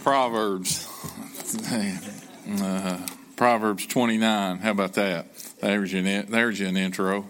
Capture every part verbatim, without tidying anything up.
Proverbs, uh, Proverbs twenty-nine. How about that? There's your, there's your intro.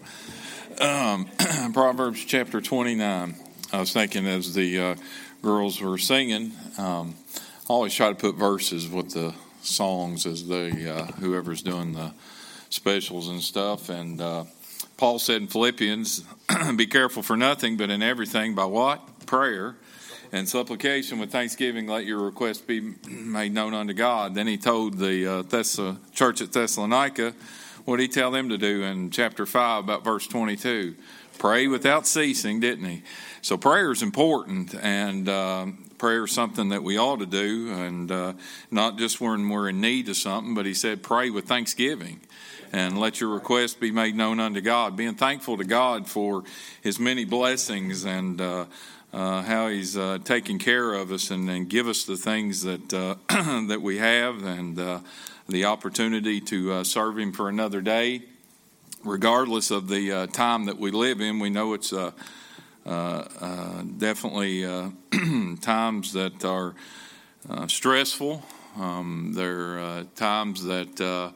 Um, Proverbs chapter twenty-nine. I was thinking as the uh, girls were singing, um, I always try to put verses with the songs as they, uh, whoever's doing the specials and stuff. And uh, Paul said in Philippians, be careful for nothing, but in everything by what? Prayer and supplication with thanksgiving, let your requests be made known unto God. Then he told the uh, Thess- church at Thessalonica, what did he tell them to do in chapter five, about verse twenty-two? Pray without ceasing, didn't he? So prayer is important, and uh, prayer is something that we ought to do, and uh, not just when we're in need of something, but he said pray with thanksgiving. And let your requests be made known unto God. Being thankful to God for his many blessings and uh, uh, how he's uh, taken care of us and, and give us the things that uh, that we have and uh, the opportunity to uh, serve him for another day. Regardless of the uh, time that we live in, we know it's uh, uh, uh, definitely uh, times that are uh, stressful. Um, there are uh, times that uh,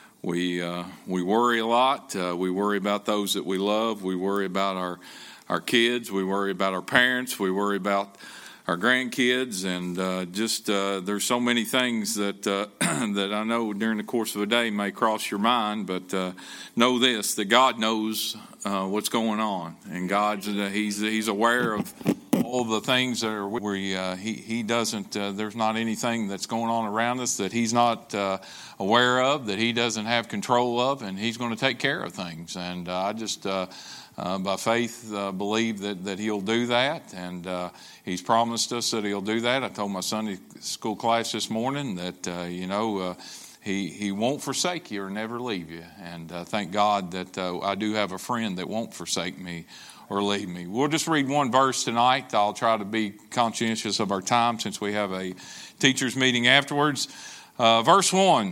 We uh, we worry a lot. Uh, we worry about those that we love. We worry about our our kids. We worry about our parents. We worry about our grandkids, and uh, just uh, there's so many things that uh, that I know during the course of a day may cross your mind. But uh, know this: that God knows uh, what's going on, and God's uh, he's he's aware of all the things that are where he uh, he, he doesn't. Uh, there's not anything that's going on around us that he's not uh, aware of, that he doesn't have control of, and he's going to take care of things. And uh, I just uh, uh, by faith uh, believe that that he'll do that, and uh, he's promised us that he'll do that. I told my Sunday school class this morning that uh, you know. Uh, He he won't forsake you or never leave you. And uh, thank God that uh, I do have a friend that won't forsake me or leave me. We'll just read one verse tonight. I'll try to be conscientious of our time since we have a teachers meeting afterwards. Uh, verse one,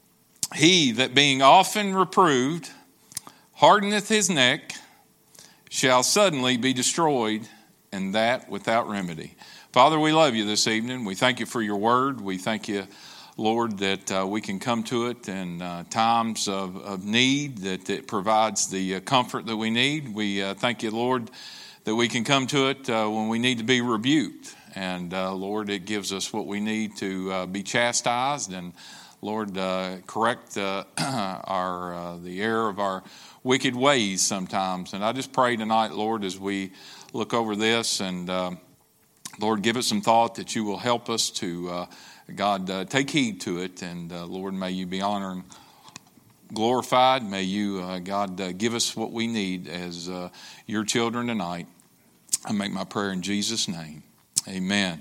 he that being often reproved hardeneth his neck shall suddenly be destroyed, and that without remedy. Father, we love you this evening. We thank you for your word. We thank you, Lord, that uh, we can come to it in uh, times of, of need, that it provides the uh, comfort that we need. We uh, thank you, Lord, that we can come to it uh, when we need to be rebuked. And, uh, Lord, it gives us what we need to uh, be chastised and, Lord, uh, correct uh, our uh, the error of our wicked ways sometimes. And I just pray tonight, Lord, as we look over this and, uh, Lord, give it some thought that you will help us to uh, God, uh, take heed to it, and uh, Lord, may you be honored and glorified. May you, uh, God, uh, give us what we need as uh, your children tonight. I make my prayer in Jesus' name. Amen.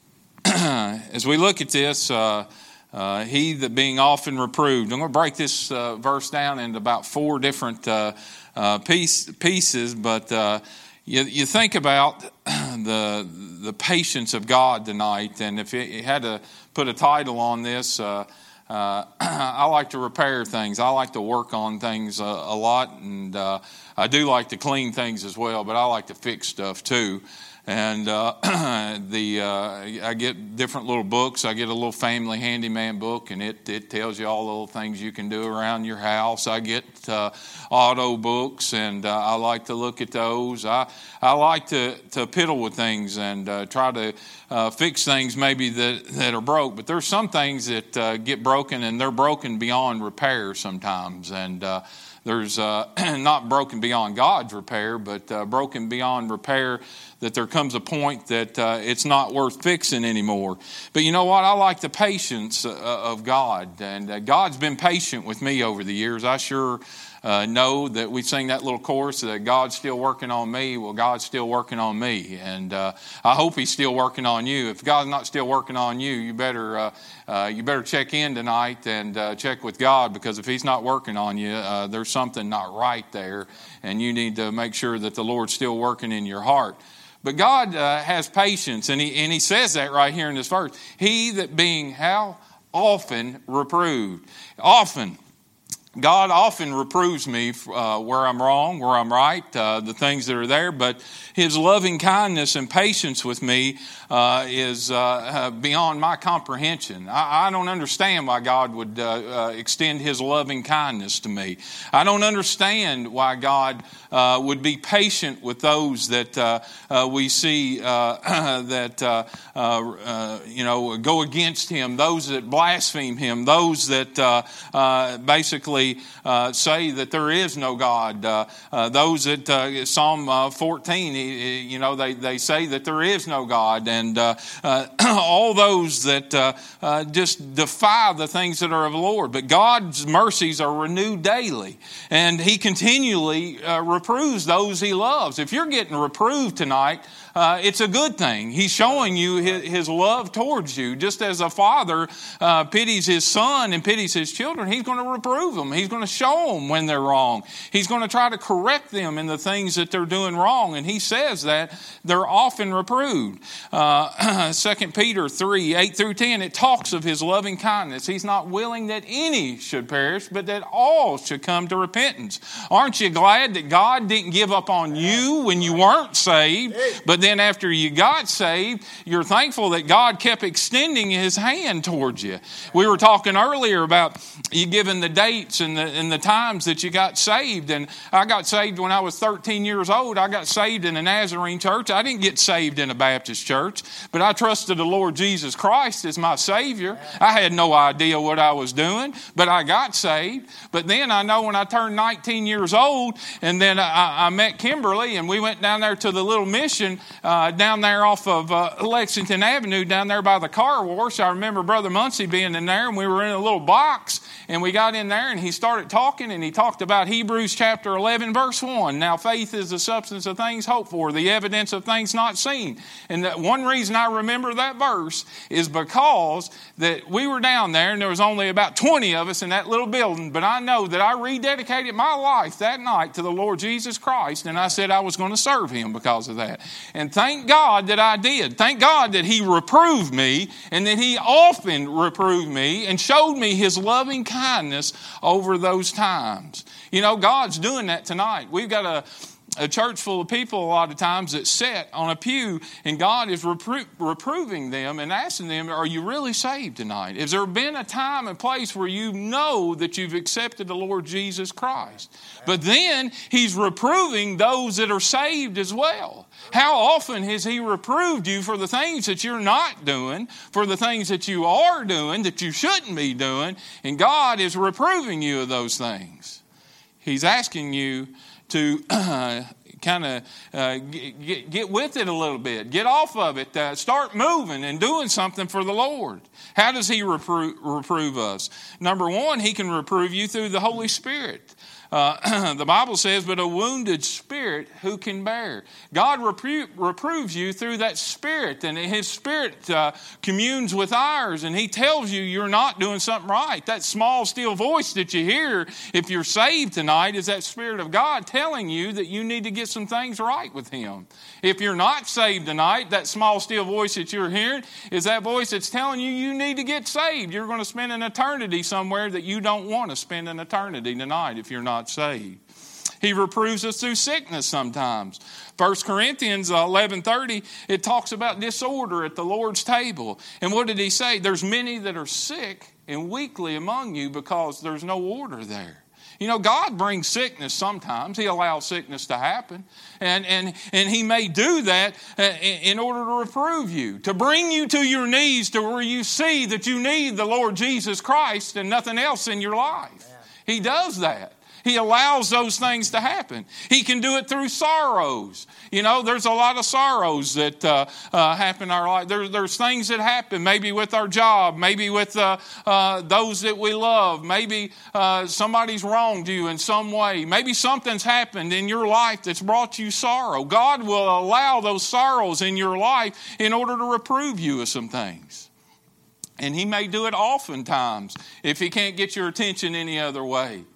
As we look at this, uh, uh, he that being often reproved, I'm going to break this uh, verse down into about four different uh, uh, piece, pieces, but uh, you, you think about the the patience of God tonight, and if you had to put a title on this, uh, uh, I like to repair things. I like to work on things a, a lot, and uh, I do like to clean things as well, but I like to fix stuff too. And uh, the uh, I get different little books. I get a little family handyman book, and it, it tells you all the little things you can do around your house. I get uh, auto books, and uh, I like to look at those. I I like to, to piddle with things and uh, try to uh, fix things maybe that, that are broke. But there's some things that uh, get broken, and they're broken beyond repair sometimes. And uh, there's uh, not broken beyond God's repair, but uh, broken beyond repair that there comes a point that uh, it's not worth fixing anymore. But you know what? I like the patience uh, of God. And uh, God's been patient with me over the years. I sure uh, know that we sing that little chorus that God's still working on me. Well, God's still working on me. And uh, I hope he's still working on you. If God's not still working on you, you better uh, uh, you better check in tonight and uh, check with God, because if he's not working on you, uh, there's something not right there. And you need to make sure that the Lord's still working in your heart. But God uh, has patience, and he, and he says that right here in this verse. He that being how? Often reproved. Often. God often reproves me uh, where I'm wrong, where I'm right, uh, the things that are there, but His loving kindness and patience with me uh, is uh, beyond my comprehension. I, I don't understand why God would uh, uh, extend His loving kindness to me. I don't understand why God uh, would be patient with those that uh, uh, we see uh, that uh, uh, uh, you know go against Him, those that blaspheme Him, those that uh, uh, basically Uh, say that there is no God. Uh, uh, those that uh, Psalm uh, fourteen, you know, they, they say that there is no God, and uh, uh, all those that uh, uh, just defy the things that are of the Lord. But God's mercies are renewed daily, and He continually uh, reproves those He loves. If you're getting reproved tonight, Uh, it's a good thing. He's showing you his, his love towards you. Just as a father uh, pities his son and pities his children, He's going to reprove them. He's going to show them when they're wrong. He's going to try to correct them in the things that they're doing wrong. And He says that they're often reproved. Uh, Second Peter three, eight through ten, it talks of His loving kindness. He's not willing that any should perish, but that all should come to repentance. Aren't you glad that God didn't give up on you when you weren't saved, but then after you got saved, you're thankful that God kept extending His hand towards you? We were talking earlier about you giving the dates and the, and the times that you got saved. And I got saved when I was thirteen years old. I got saved in a Nazarene church. I didn't get saved in a Baptist church, but I trusted the Lord Jesus Christ as my Savior. I had no idea what I was doing, but I got saved. But then I know when I turned nineteen years old, and then I, I met Kimberly, and we went down there to the little mission Uh, down there off of uh, Lexington Avenue, down there by the car wash. I remember Brother Muncie being in there, and we were in a little box, and we got in there, and he started talking, and he talked about Hebrews chapter eleven, verse one. Now faith is the substance of things hoped for, the evidence of things not seen. And that one reason I remember that verse is because that we were down there, and there was only about twenty of us in that little building, but I know that I rededicated my life that night to the Lord Jesus Christ, and I said I was going to serve Him because of that. And thank God that I did. Thank God that He reproved me, and that He often reproved me and showed me His loving kindness over those times. You know, God's doing that tonight. We've got a A church full of people a lot of times that sit on a pew, and God is repro- reproving them and asking them, are you really saved tonight? Has there been a time and place where you know that you've accepted the Lord Jesus Christ? But then He's reproving those that are saved as well. How often has He reproved you for the things that you're not doing, for the things that you are doing that you shouldn't be doing, and God is reproving you of those things. He's asking you to uh, kind of uh, get, get with it a little bit. Get off of it. Uh, start moving and doing something for the Lord. How does He reprove, reprove us? Number one, He can reprove you through the Holy Spirit. Uh, the Bible says, but a wounded spirit who can bear? God repro- reproves you through that Spirit, and His Spirit uh, communes with ours, and He tells you you're not doing something right. That small, still voice that you hear if you're saved tonight is that Spirit of God telling you that you need to get some things right with Him. If you're not saved tonight, that small, still voice that you're hearing is that voice that's telling you you need to get saved. You're going to spend an eternity somewhere that you don't want to spend an eternity tonight if you're not saved. He reproves us through sickness sometimes. First Corinthians eleven thirty, it talks about disorder at the Lord's table. And what did he say? There's many that are sick and weakly among you because there's no order there. You know, God brings sickness sometimes. He allows sickness to happen. And, and, and He may do that in order to reprove you, to bring you to your knees to where you see that you need the Lord Jesus Christ and nothing else in your life. He does that. He allows those things to happen. He can do it through sorrows. You know, there's a lot of sorrows that uh, uh, happen in our life. There, there's things that happen, maybe with our job, maybe with uh, uh, those that we love. Maybe uh, somebody's wronged you in some way. Maybe something's happened in your life that's brought you sorrow. God will allow those sorrows in your life in order to reprove you of some things. And He may do it oftentimes if He can't get your attention any other way.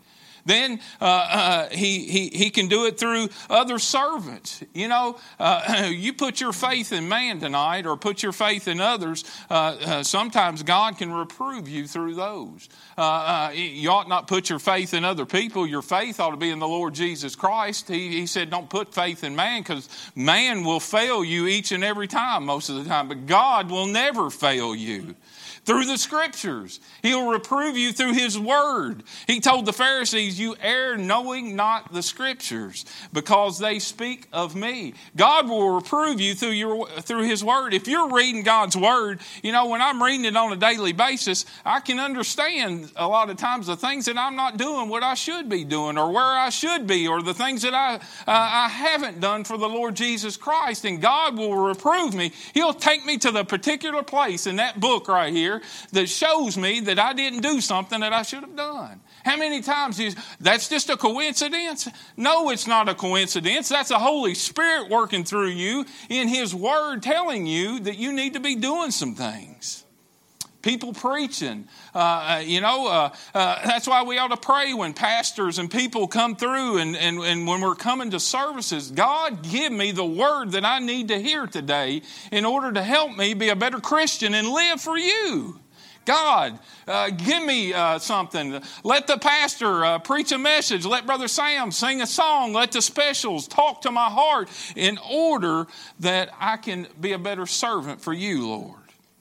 Then uh, uh, he, he he can do it through other servants. You know, uh, you put your faith in man tonight or put your faith in others, uh, uh, sometimes God can reprove you through those. Uh, uh, you ought not put your faith in other people. Your faith ought to be in the Lord Jesus Christ. He, he said don't put faith in man because man will fail you each and every time, most of the time. But God will never fail you. Through the Scriptures. He'll reprove you through His Word. He told the Pharisees, you err knowing not the Scriptures, because they speak of me. God will reprove you through your through His Word. If you're reading God's Word, you know, when I'm reading it on a daily basis, I can understand a lot of times the things that I'm not doing what I should be doing, or where I should be, or the things that I, uh, I haven't done for the Lord Jesus Christ. And God will reprove me. He'll take me to the particular place in that book right here that shows me that I didn't do something that I should have done. How many times is that's just a coincidence? No, it's not a coincidence. That's the Holy Spirit working through you in His Word telling you that you need to be doing some things. People preaching, uh, you know, uh, uh, that's why we ought to pray when pastors and people come through and, and, and when we're coming to services. God, give me the word that I need to hear today in order to help me be a better Christian and live for you. God, uh, give me uh, something. Let the pastor uh, preach a message. Let Brother Sam sing a song. Let the specials talk to my heart in order that I can be a better servant for you, Lord.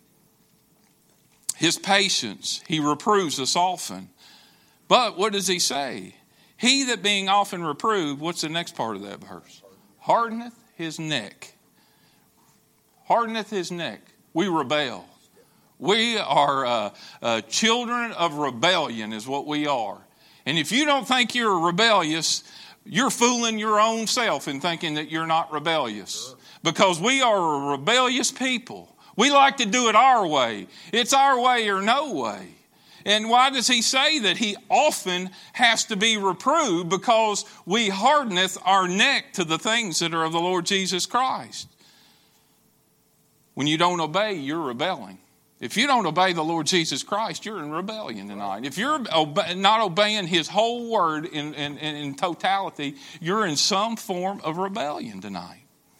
His patience, He reproves us often. But what does He say? He that being often reproved, what's the next part of that verse? Hardeneth his neck. Hardeneth his neck. We rebel. We are uh, uh, children of rebellion is what we are. And if you don't think you're rebellious, you're fooling your own self in thinking that you're not rebellious. Because we are a rebellious people. We like to do it our way. It's our way or no way. And why does He say that He often has to be reproved? Because we hardeneth our neck to the things that are of the Lord Jesus Christ. When you don't obey, you're rebelling. If you don't obey the Lord Jesus Christ, you're in rebellion tonight. If you're obe- not obeying His whole word in, in, in totality, you're in some form of rebellion tonight.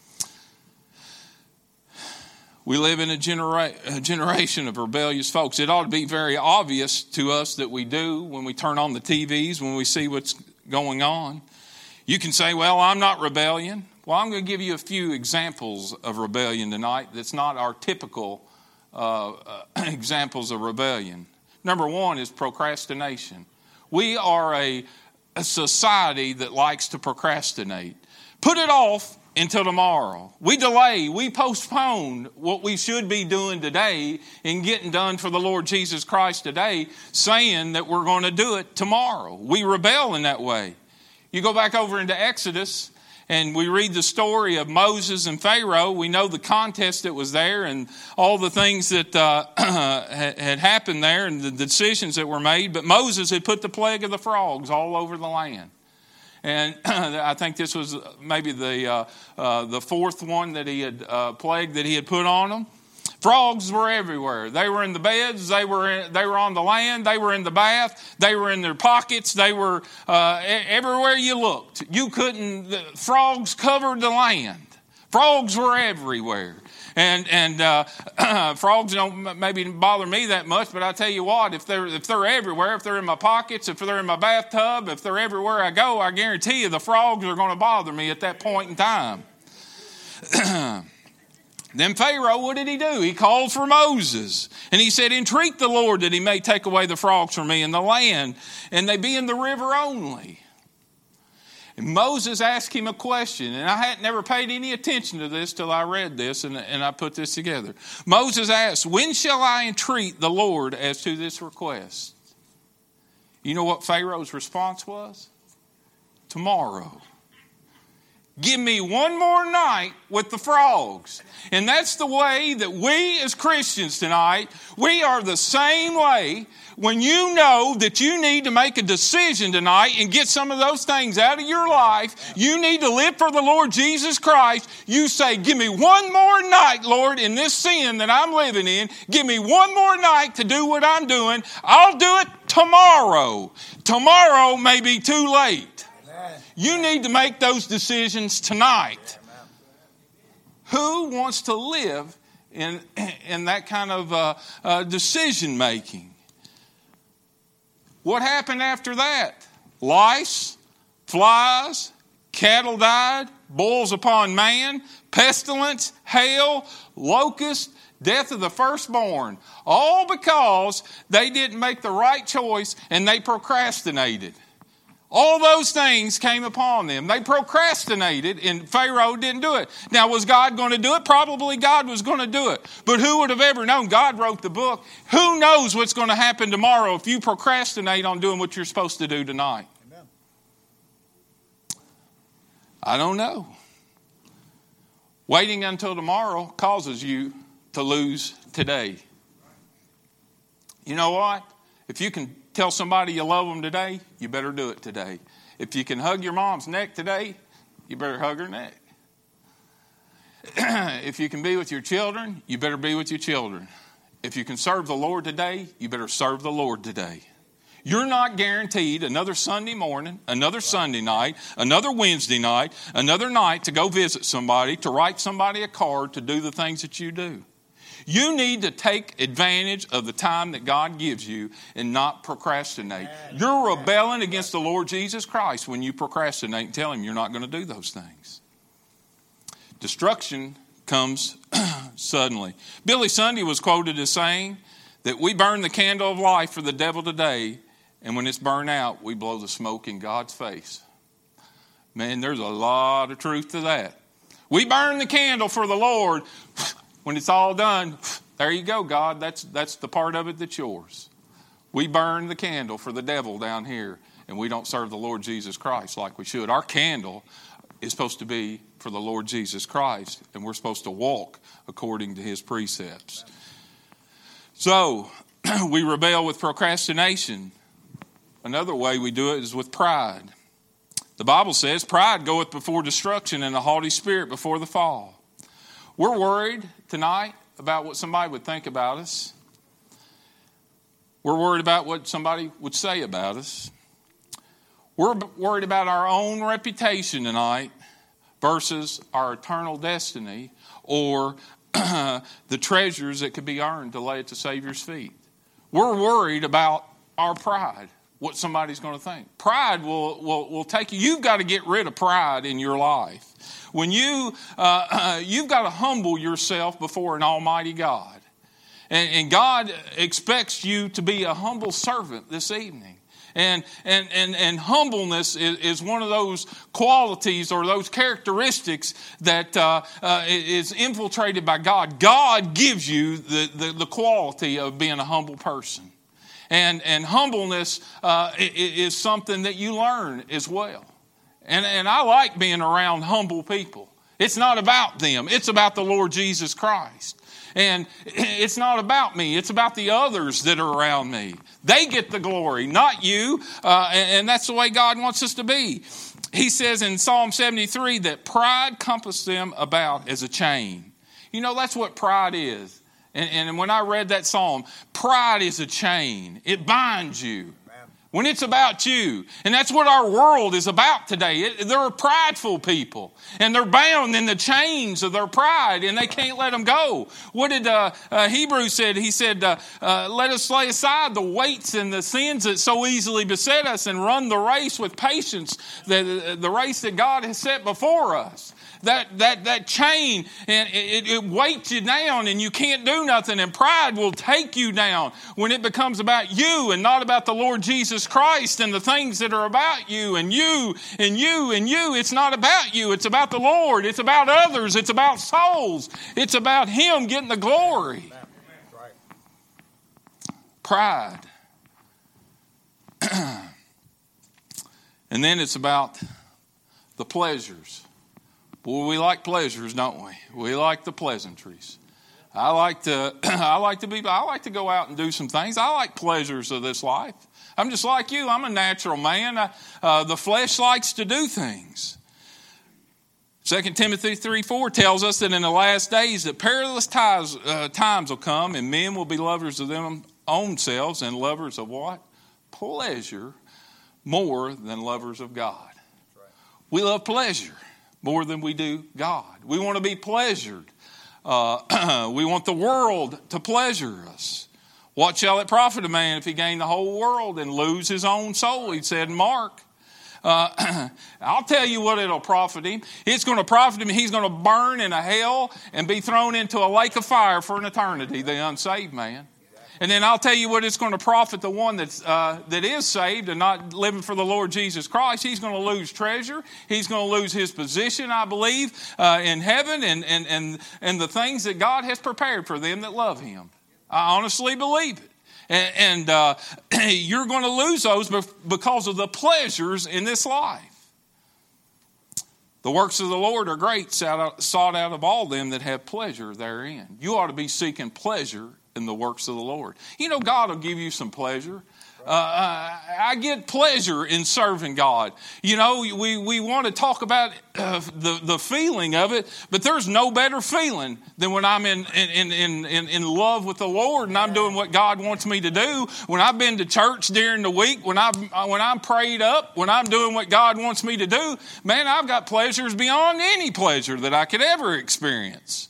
We live in a, genera- a generation of rebellious folks. It ought to be very obvious to us that we do when we turn on the T Vs, when we see what's going on. You can say, well, I'm not rebellion. Well, I'm going to give you a few examples of rebellion tonight that's not our typical uh, uh, examples of rebellion. Number one is procrastination. We are a, a society that likes to procrastinate. Put it off until tomorrow. We delay, we postpone what we should be doing today and getting done for the Lord Jesus Christ today, saying that we're going to do it tomorrow. We rebel in that way. You go back over into Exodus and we read the story of Moses and Pharaoh. We know the contest that was there and all the things that uh, had happened there and the decisions that were made. But Moses had put the plague of the frogs all over the land. And I think this was maybe the uh, uh, the fourth one that he had uh, plague that he had put on them. Frogs were everywhere. They were in the beds. They were in, they were on the land. They were in the bath. They were in their pockets. They were uh, everywhere you looked. You couldn't. The frogs covered the land. Frogs were everywhere. And and uh, frogs don't maybe bother me that much, but I tell you what, if they're if they're everywhere, if they're in my pockets, if they're in my bathtub, if they're everywhere I go, I guarantee you the frogs are going to bother me at that point in time. Then Pharaoh, what did he do? He called for Moses. And he said, entreat the Lord that He may take away the frogs from me in the land, and they be in the river only. And Moses asked him a question, and I hadn't never paid any attention to this till I read this and, and I put this together. Moses asked, when shall I entreat the Lord as to this request? You know what Pharaoh's response was? Tomorrow. Give me one more night with the frogs. And that's the way that we as Christians tonight, we are the same way. When you know that you need to make a decision tonight and get some of those things out of your life, you need to live for the Lord Jesus Christ, you say, give me one more night, Lord, in this sin that I'm living in. Give me one more night to do what I'm doing. I'll do it tomorrow. Tomorrow may be too late. You need to make those decisions tonight. Who wants to live in, in that kind of uh, uh, decision making? What happened after that? Lice, flies, cattle died, boils upon man, pestilence, hail, locust, death of the firstborn. All because they didn't make the right choice and they procrastinated. All those things came upon them. They procrastinated and Pharaoh didn't do it. Now, was God going to do it? Probably God was going to do it. But who would have ever known? God wrote the book. Who knows what's going to happen tomorrow if you procrastinate on doing what you're supposed to do tonight? Amen. I don't know. Waiting until tomorrow causes you to lose today. You know what? If you can tell somebody you love them today, you better do it today. If you can hug your mom's neck today, you better hug her neck. If you can be with your children, you better be with your children. If you can serve the Lord today, you better serve the Lord today. You're not guaranteed another Sunday morning, another Sunday night, another Wednesday night, another night to go visit somebody, to write somebody a card, to do the things that you do. You need to take advantage of the time that God gives you and not procrastinate. You're rebelling against the Lord Jesus Christ when you procrastinate and tell Him you're not going to do those things. Destruction comes suddenly. Billy Sunday was quoted as saying that we burn the candle of life for the devil today, and when it's burned out, we blow the smoke in God's face. Man, there's a lot of truth to that. We burn the candle for the Lord. When it's all done, there you go, God. That's that's the part of it that's yours. We burn the candle for the devil down here, and we don't serve the Lord Jesus Christ like we should. Our candle is supposed to be for the Lord Jesus Christ, and we're supposed to walk according to His precepts. So, we rebel with procrastination. Another way we do it is with pride. The Bible says, pride goeth before destruction, and a haughty spirit before the fall. We're worried tonight about what somebody would think about us. We're worried about what somebody would say about us. We're worried about our own reputation tonight versus our eternal destiny or the treasures that could be earned to lay at the Savior's feet. We're worried about our pride, what somebody's going to think. Pride will, will, will take you. You've got to get rid of pride in your life. When you, uh, uh, you've got to humble yourself before an almighty God. And, and God expects you to be a humble servant this evening. And, and, and, and humbleness is, is one of those qualities or those characteristics that uh, uh, is infiltrated by God. God gives you the, the, the quality of being a humble person. And, and humbleness uh, is something that you learn as well. And, and I like being around humble people. It's not about them. It's about the Lord Jesus Christ. And it's not about me. It's about the others that are around me. They get the glory, not you. Uh, and, and that's the way God wants us to be. He says in Psalm seventy-three that pride compassed them about as a chain. You know, that's what pride is. And, and when I read that psalm, pride is a chain. It binds you. When it's about you. And that's what our world is about today. It, they're prideful people. And they're bound in the chains of their pride. And they can't let them go. What did uh, uh, Hebrews said? He said, uh, uh, let us lay aside the weights and the sins that so easily beset us and run the race with patience. The, the race that God has set before us. That that that chain, and it, it weights you down and you can't do nothing, and pride will take you down when it becomes about you and not about the Lord Jesus Christ and the things that are about you and you and you and you. It's not about you. It's about the Lord. It's about others. It's about souls. It's about Him getting the glory. Pride. And then it's about the pleasures. Boy, we like pleasures, don't we? We like the pleasantries. I like to, I like to be, I like to go out and do some things. I like pleasures of this life. I'm just like you. I'm a natural man. I, uh, the flesh likes to do things. Second Timothy three four tells us that in the last days that perilous times, uh, times will come, and men will be lovers of their own selves and lovers of what? pleasure more than lovers of God. We love pleasure more than we do God. We want to be pleasured. Uh, we want the world to pleasure us. What shall it profit a man if he gain the whole world and lose his own soul? He said in Mark. Uh, I'll tell you what it'll profit him. It's going to profit him. He's going to burn in a hell and be thrown into a lake of fire for an eternity, the unsaved man. And then I'll tell you what it's going to profit the one that's, uh, that is saved and not living for the Lord Jesus Christ. He's going to lose treasure. He's going to lose his position, I believe, uh, in heaven and, and, and, and the things that God has prepared for them that love him. I honestly believe it. And, and uh, you're going to lose those because of the pleasures in this life. The works of the Lord are great, sought out of all them that have pleasure therein. You ought to be seeking pleasure in the works of the Lord. You know, God will give you some pleasure. Uh, I get pleasure in serving God. You know, we, we want to talk about uh, the, the feeling of it, but there's no better feeling than when I'm in, in, in, in, in love with the Lord and I'm doing what God wants me to do. When I've been to church during the week, when, I've, when I'm prayed up, when I'm doing what God wants me to do, man, I've got pleasures beyond any pleasure that I could ever experience.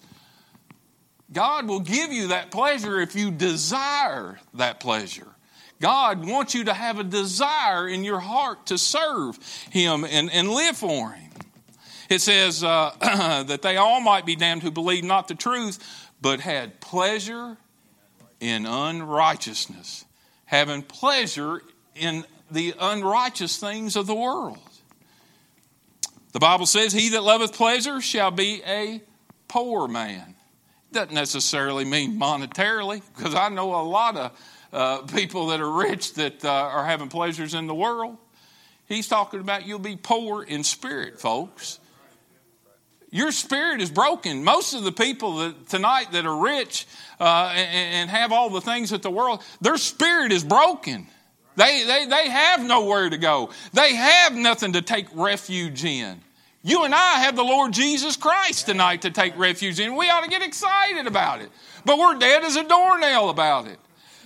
God will give you that pleasure if you desire that pleasure. God wants you to have a desire in your heart to serve him and, and live for him. It says uh, that they all might be damned who believed not the truth, but had pleasure in unrighteousness. Having pleasure in the unrighteous things of the world. The Bible says, he that loveth pleasure shall be a poor man. Doesn't necessarily mean monetarily, because I know a lot of uh, people that are rich that uh, are having pleasures in the world. He's talking about you'll be poor in spirit, folks. Your spirit is broken. Most of the people that tonight that are rich uh, and, and have all the things that the world, their spirit is broken. They, they, they have nowhere to go. They have nothing to take refuge in. You and I have the Lord Jesus Christ tonight to take refuge in. We ought to get excited about it. But we're dead as a doornail about it.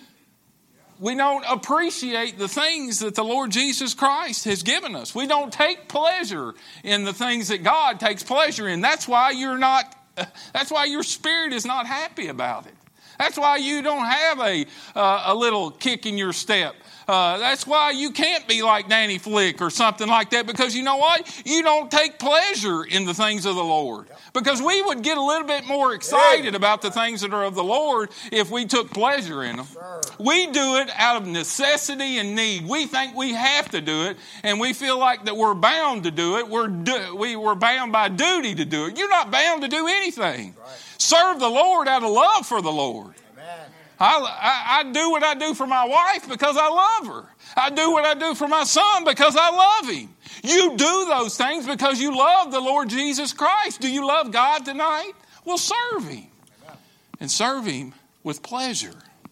We don't appreciate the things that the Lord Jesus Christ has given us. We don't take pleasure in the things that God takes pleasure in. That's why you're not, that's why your spirit is not happy about it. That's why you don't have a, uh, a little kick in your step. Uh, that's why you can't be like Danny Flick or something like that, because you know what? You don't take pleasure in the things of the Lord. Because we would get a little bit more excited about the things that are of the Lord if we took pleasure in them. We do it out of necessity and need. We think we have to do it, and we feel like that we're bound to do it. We're do, we, we're bound by duty to do it. You're not bound to do anything. Serve the Lord out of love for the Lord. I, I, I do what I do for my wife because I love her. I do what I do for my son because I love him. You do those things because you love the Lord Jesus Christ. Do you love God tonight? Well, serve him. And serve him with pleasure.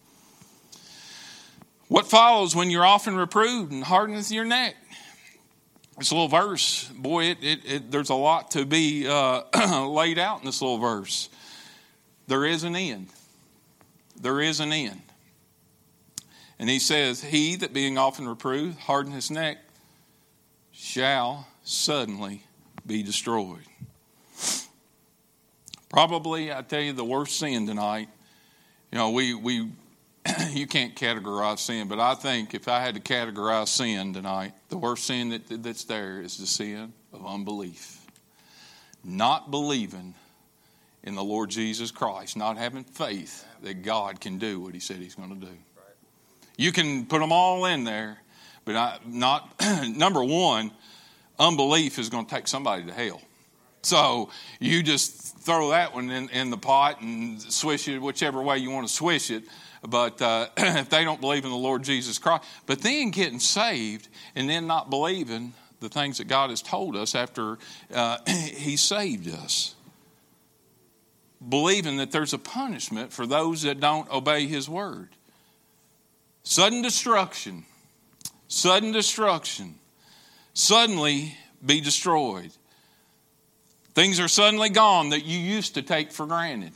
What follows when you're often reproved and hardeneth your neck? This little verse, boy, it, it, it, there's a lot to be uh, laid out in this little verse. There is an end. There is an end. And he says, he that being often reproved, harden his neck, shall suddenly be destroyed. Probably, I tell you, the worst sin tonight. You know, we, we you can't categorize sin, but I think if I had to categorize sin tonight, the worst sin that, that's there is the sin of unbelief. Not believing in the Lord Jesus Christ, not having faith that God can do what he said he's going to do. You can put them all in there, but I, not number one, unbelief is going to take somebody to hell. So you just throw that one in, in the pot and swish it whichever way you want to swish it. But uh, if they don't believe in the Lord Jesus Christ, but then getting saved and then not believing the things that God has told us after uh, he saved us. Believing that there's a punishment for those that don't obey his word. Sudden destruction. Sudden destruction. Suddenly be destroyed. Things are suddenly gone that you used to take for granted.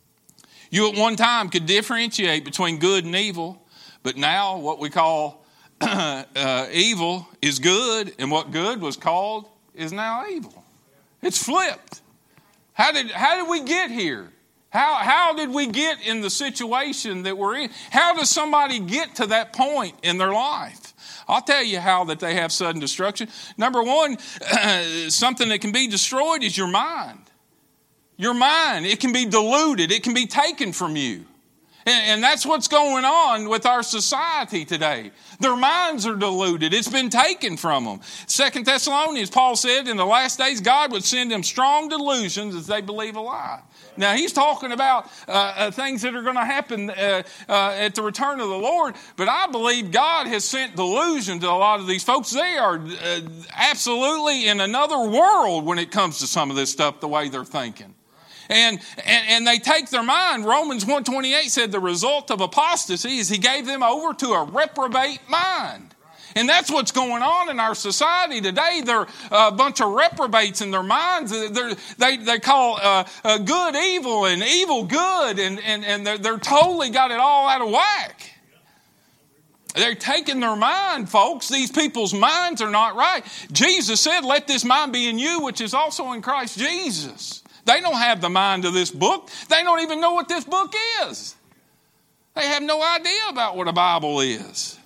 You at one time could differentiate between good and evil, but now what we call uh, evil is good, and what good was called is now evil. It's flipped. How did how did we get here? How how did we get in the situation that we're in? How does somebody get to that point in their life? I'll tell you how that they have sudden destruction. Number one, uh, something that can be destroyed is your mind. Your mind, it can be diluted. It can be taken from you. And that's what's going on with our society today. Their minds are diluted. It's been taken from them. Second Thessalonians, Paul said, in the last days, God would send them strong delusions as they believe a lie. Now, he's talking about uh, uh, things that are going to happen uh, uh, at the return of the Lord. But I believe God has sent delusion to a lot of these folks. They are uh, absolutely in another world when it comes to some of this stuff, the way they're thinking. And, and and they take their mind. Romans one twenty-eight said the result of apostasy is he gave them over to a reprobate mind. And that's what's going on in our society today. They're a bunch of reprobates in their minds. They're, they they call uh, uh, good evil and evil good. And, and, and they're, they're totally got it all out of whack. They're taking their mind, folks. These people's minds are not right. Jesus said, let this mind be in you, which is also in Christ Jesus. They don't have the mind of this book. They don't even know what this book is. They have no idea about what a Bible is.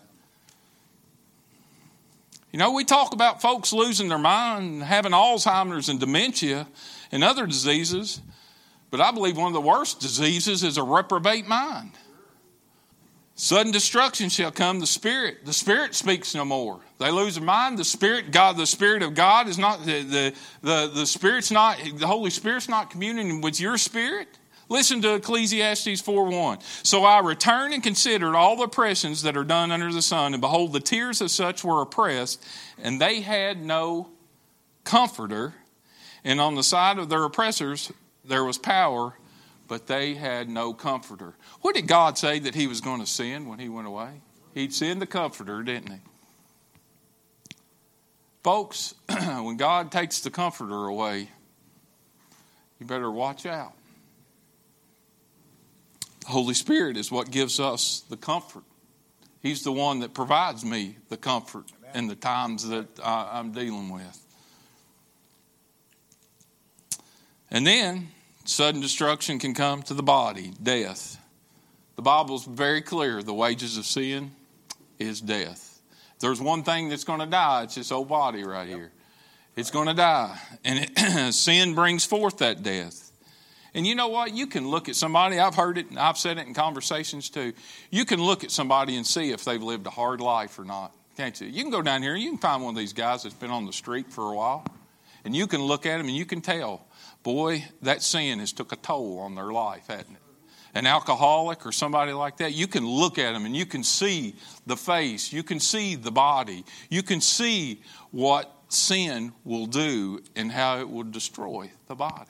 You know, we talk about folks losing their mind, having Alzheimer's and dementia and other diseases, but I believe one of the worst diseases is a reprobate mind. Sudden destruction shall come, the Spirit. The Spirit speaks no more. They lose their mind. The Spirit, God, the Spirit of God is not, the, the, the, the Spirit's not, the Holy Spirit's not communing with your spirit. Listen to Ecclesiastes four one. So I returned and considered all the oppressions that are done under the sun, and behold, the tears of such were oppressed, and they had no comforter. And on the side of their oppressors there was power, but they had no comforter. What did God say that he was going to send when he went away? He'd send the comforter, didn't he? Folks, when God takes the comforter away, you better watch out. The Holy Spirit is what gives us the comfort. He's the one that provides me the comfort in the times that I'm dealing with. And then, sudden destruction can come to the body, death. The Bible's very clear. The wages of sin is death. If there's one thing that's going to die, it's this old body right here. It's going to die. And it, sin brings forth that death. And you know what? You can look at somebody. I've heard it, and I've said it in conversations too. You can look at somebody and see if they've lived a hard life or not. Can't you? You can go down here and you can find one of these guys that's been on the street for a while. And you can look at them and you can tell, boy, that sin has took a toll on their life, hasn't it? An alcoholic or somebody like that, you can look at them and you can see the face. You can see the body. You can see what sin will do and how it will destroy the body.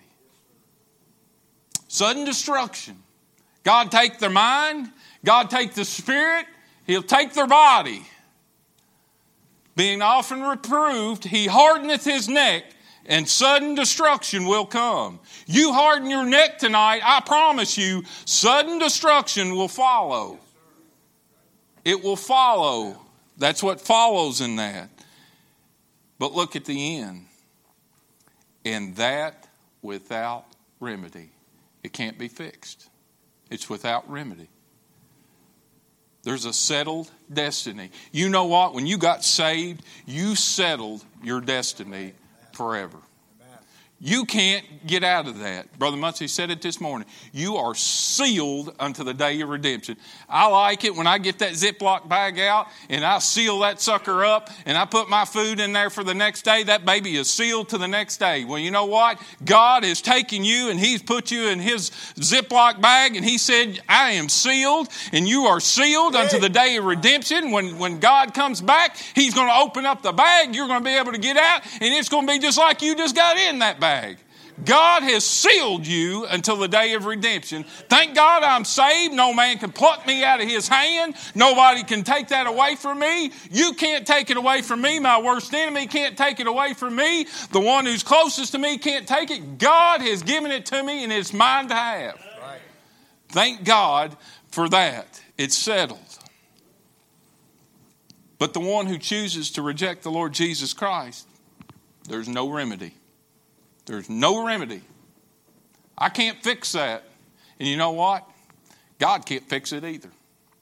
Sudden destruction. God take their mind. God take the spirit. He'll take their body. Being often reproved, he hardeneth his neck, and sudden destruction will come. You harden your neck tonight, I promise you, sudden destruction will follow. It will follow. That's what follows in that. But look at the end. And that without remedy. It can't be fixed. It's without remedy. There's a settled destiny. You know what? When you got saved, you settled your destiny forever. You can't get out of that. Brother Muncie said it this morning. You are sealed unto the day of redemption. I like it when I get that Ziploc bag out and I seal that sucker up and I put my food in there for the next day. That baby is sealed to the next day. Well, you know what? God has taken you and he's put you in his Ziploc bag and he said, I am sealed and you are sealed unto the day of redemption. When, when God comes back, he's going to open up the bag. You're going to be able to get out and it's going to be just like you just got in that bag. God has sealed you until the day of redemption. Thank God I'm saved. No man can pluck me out of his hand. Nobody can take that away from me. You can't take it away from me. My worst enemy can't take it away from me. The one who's closest to me can't take it. God has given it to me and it's mine to have. Right. Thank God for that. It's settled. But the one who chooses to reject the Lord Jesus Christ, there's no remedy. There's no remedy. I can't fix that. And you know what? God can't fix it either.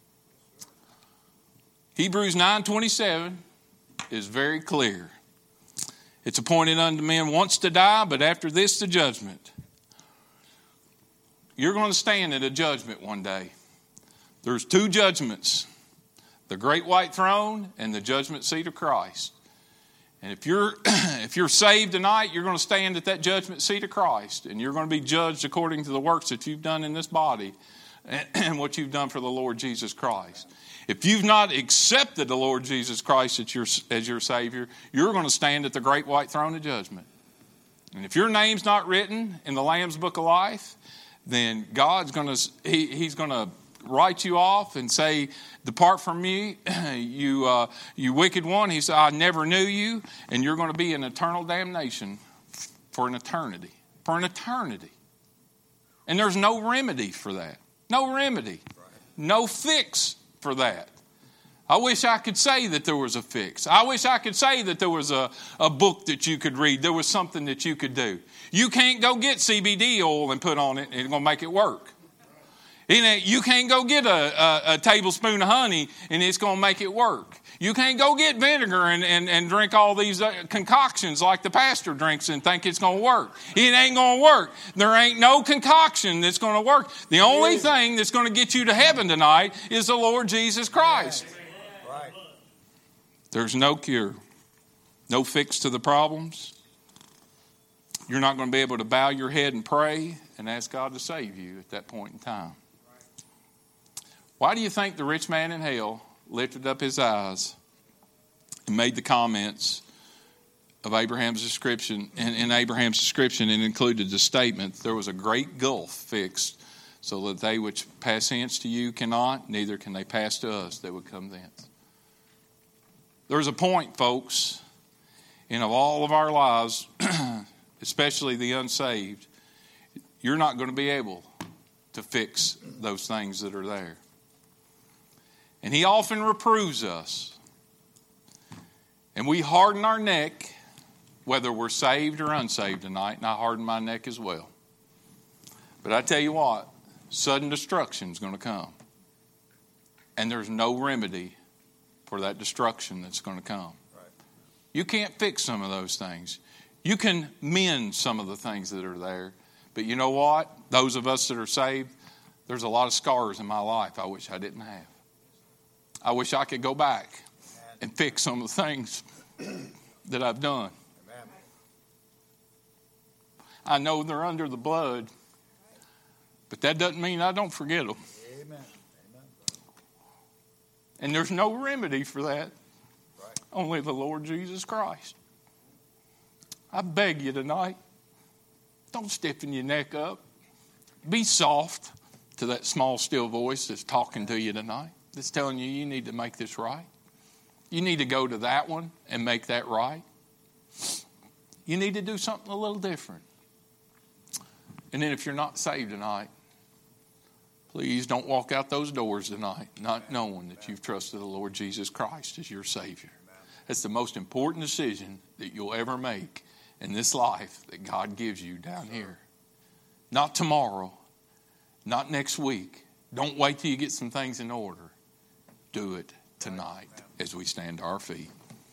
Hebrews nine twenty-seven is very clear. It's appointed unto men once to die, but after this the judgment. You're going to stand at a judgment one day. There's two judgments. The great white throne and the judgment seat of Christ. And if you're if you're saved tonight, you're going to stand at that judgment seat of Christ. And you're going to be judged according to the works that you've done in this body and what you've done for the Lord Jesus Christ. If you've not accepted the Lord Jesus Christ as your, as your Savior, you're going to stand at the great white throne of judgment. And if your name's not written in the Lamb's Book of Life, then God's going to he, He's going to write you off and say, "Depart from me, you uh, you wicked one." He said, "I never knew you," and you're going to be in eternal damnation for an eternity. For an eternity. And there's no remedy for that. No remedy. No fix for that. I wish I could say that there was a fix. I wish I could say that there was a, a book that you could read. There was something that you could do. You can't go get C B D oil and put on it and it's going to make it work. You can't go get a, a, a tablespoon of honey and it's going to make it work. You can't go get vinegar and, and, and drink all these concoctions like the pastor drinks and think it's going to work. It ain't going to work. There ain't no concoction that's going to work. The only thing that's going to get you to heaven tonight is the Lord Jesus Christ. There's no cure, no fix to the problems. You're not going to be able to bow your head and pray and ask God to save you at that point in time. Why do you think the rich man in hell lifted up his eyes and made the comments of Abraham's description? And in Abraham's description, it included the statement, "There was a great gulf fixed, so that they which pass hence to you cannot, neither can they pass to us that would come thence." There's a point, folks, in of all of our lives, especially the unsaved, you're not going to be able to fix those things that are there. And he often reproves us. And we harden our neck, whether we're saved or unsaved tonight, and I harden my neck as well. But I tell you what, sudden destruction is going to come. And there's no remedy for that destruction that's going to come. Right. You can't fix some of those things. You can mend some of the things that are there. But you know what? Those of us that are saved, there's a lot of scars in my life I wish I didn't have. I wish I could go back and fix some of the things that I've done. Amen. I know they're under the blood, but that doesn't mean I don't forget them. Amen. And there's no remedy for that. Right. Only the Lord Jesus Christ. I beg you tonight, don't stiffen your neck up. Be soft to that small, still voice that's talking to you tonight. That's telling you you need to make this right. You need to go to that one and make that right. You need to do something a little different. And then if you're not saved tonight, please don't walk out those doors tonight not knowing that you've trusted the Lord Jesus Christ as your Savior. That's the most important decision that you'll ever make in this life that God gives you down here. Not tomorrow, not next week. Don't wait till you get some things in order. Do it tonight as we stand to our feet.